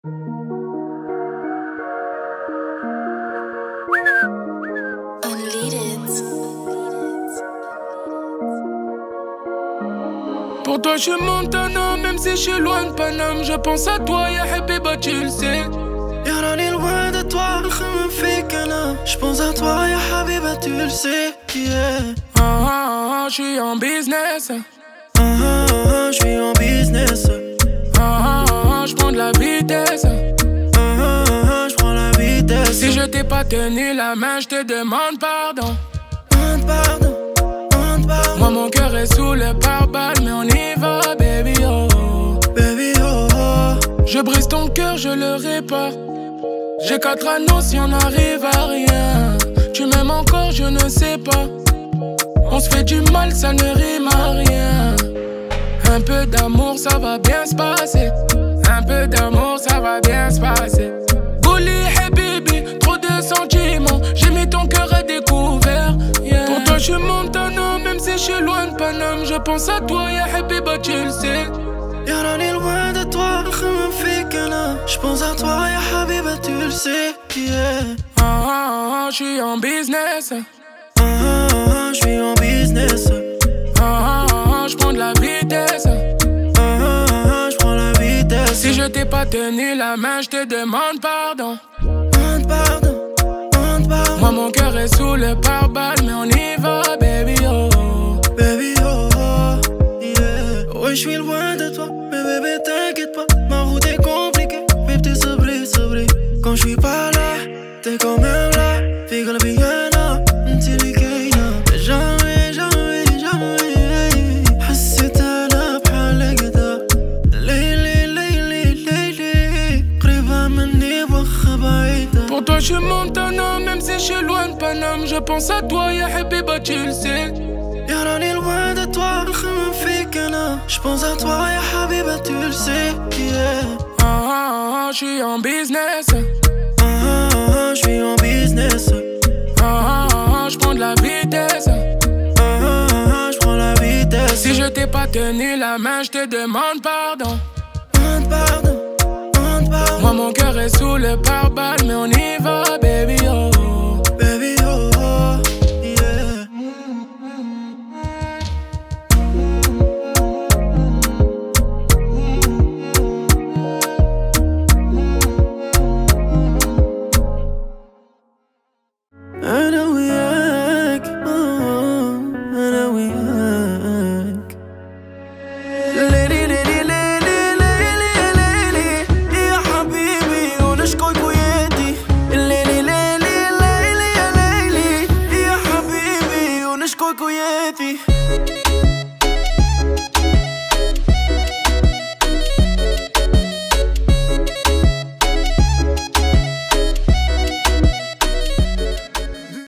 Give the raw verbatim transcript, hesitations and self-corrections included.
Pour toi, je suis Montana, même si je suis loin de Paname. Je pense à toi, ya Habiba, tu le sais. يا راني loin de toi, نخمم فيك أنا. Je pense à toi, ya Habiba, tu le sais. Yeah. Ah ah ah, je suis en business. Ah ah ah, je suis en business. Ah ah ah, je prends de la vitesse. Ah ah ah, je prends la vitesse. Si je t'ai pas tenu la main, je te demande pardon. Demande pardon, demande pardon. Moi, mon cœur est sous le pare-balles, mais on y va, baby oh. Baby oh oh. Je brise ton cœur, je le répare. J'ai quatre anneaux si on n'arrive à rien. Tu m'aimes encore, je ne sais pas. On se fait du mal, ça ne rime à rien. Un peu d'amour, ça va bien se passer. Un peu d'amour, ça va bien se passer. Bouli, habibi, trop de sentiments. J'ai mis ton cœur à découvert. Yeah. Pour toi, je suis Montana, même si je suis loin de Paname. Je pense à toi, ya habiba, tu le sais. يا راني loin de toi, نخمم فيك أنا. Je pense à toi, ya Habiba, tu le sais. Yeah. Ah ah ah, je suis en business. Ah ah ah, je suis en business. Ah ah ah, je prends de la vitesse. Ah ah ah, je prends la vitesse. Si je t'ai pas tenu la main, je te demande pardon. Demande pardon, demande pardon. Moi, mon cœur est sous le pare-balles, mais on y va, baby oh. Baby oh oh, yeah. Ouais, je suis loin de toi, mais bébé t'inquiète pas. Ma route est compliquée, mais t'es sabri, sabri. Quand je suis pas là, t'es quand même là. في قلبي أنا انت اللي كاينة. jamais jamais jamais حسيت أنا بحالك دا. ليلي ليلي ليلي قريبة مني وخا بعيدة. Pour toi, je suis Montana, même si je suis loin de Paname. Je pense à toi, ya habiba, tu le sais. يا راني loin de toi, نخمم فيك أنا. Je pense à toi, ya Habiba, tu le sais. Yeah. Ah ah ah, je suis en business. Ah ah ah, je suis en business. Ah ah ah, je prends de la vitesse. Ah ah ah, je prends la vitesse. Si je t'ai pas tenu la main, je te demande pardon. Demande pardon, demande pardon. Moi, mon cœur est sous le pare-balles, mais on y va, baby oh. Baby oh oh, yeah. أنا وياك أنا وياك. ليلي ليلي ليلي ليلي ليلي يا حبيبي ونشكوك وياتي. ليلي ليلي ليلي يا ليلي يا حبيبي ونشكوك وياتي.